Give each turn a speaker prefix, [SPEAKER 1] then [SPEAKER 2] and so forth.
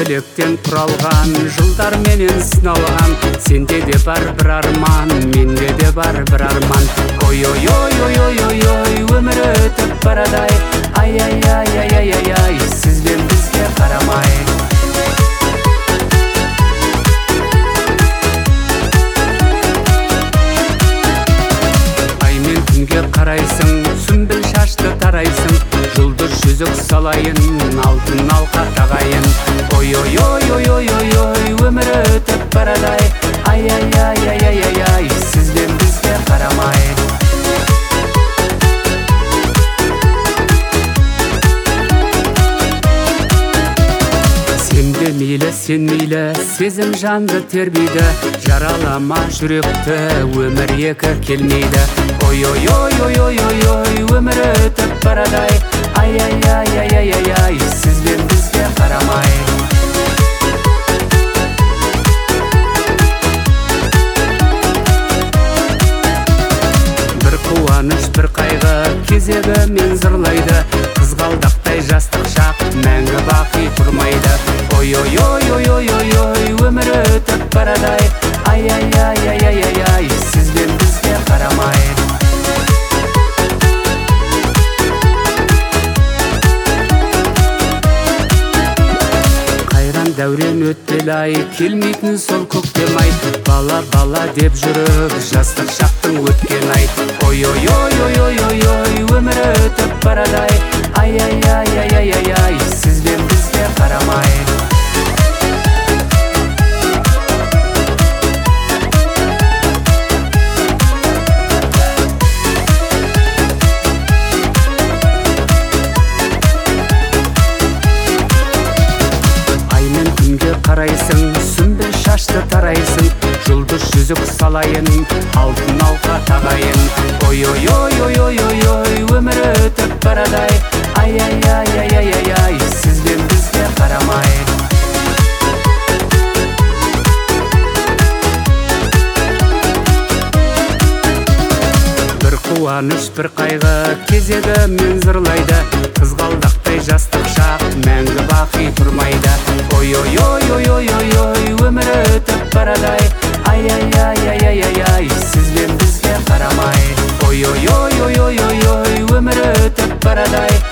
[SPEAKER 1] тілектен құралған, жылдар менен сыналған. Сенде де бар бір арман, менде де бар бір арман. Ой ой ой ой ой ой ой, өмір өтіп барадай. Ай ай ай ай ай ай ай, сіз бен бізге қарамай. Ай мен күнге қарайсың, сүмбіл шашты тарайсың. Жұлдыз жүзік салайын, алтын алқа тағайын. Ой ой ой ой ой ой ой, өмір өтіп барадай. Ай ай ай ай ай ай ай, сіз бен бізге қарамай. Сенде мейлі, сен мейлі, сезім жанды тербейді. Жаралама жүректі, өмір екі келмейді. Ой ой ой ой ой ой ой, өмір өтіп барадай. Ай ай ай ай ай ай ай, сіз бен бізге қарамай. Бір қуаныш, бір қайғы, кезегі мен зырлайды. Қызғалдақтай жастық шақ, мәңгі бақи тұрмайды. Ой ой ой ой ой ой ой, өмір өтіп барадай. Ай ай ай ай ай ай ай, сіз бен бізге қарамай. Қайран дәурен өтпел ай, келмейтін сол көктем ай. Бала бала деп жүріп, жастық шақтың өткен ай. Ой ой ой ой ой ой ой, өмір өтіп барадай. Ай ай ай ай ай ай ай, сіз бен бізге қарамай. Қарайсың, сүмбіл шашты тарайсың. Жұлдыз жүзік салайын, алтын алқа тағайын. Ой ой ой ой ой ой ой, өмір өтіп барадай. Ай ай ай ай ай ай ай, сіз бен бізге қарамай. Бір қуаныш, бір қайғы, кезегі мен зырлайды. Қызғалдақтай жастық шақ, мәңгі бақи тұрмайды. Ой ой ой ой ой ой ой, өмір өтіп барадай. Ай ай ай ай ай ай ай, сіз бен бізге қарамай. Ой ой ой ой ой ой ой, өмір өтіп барадай.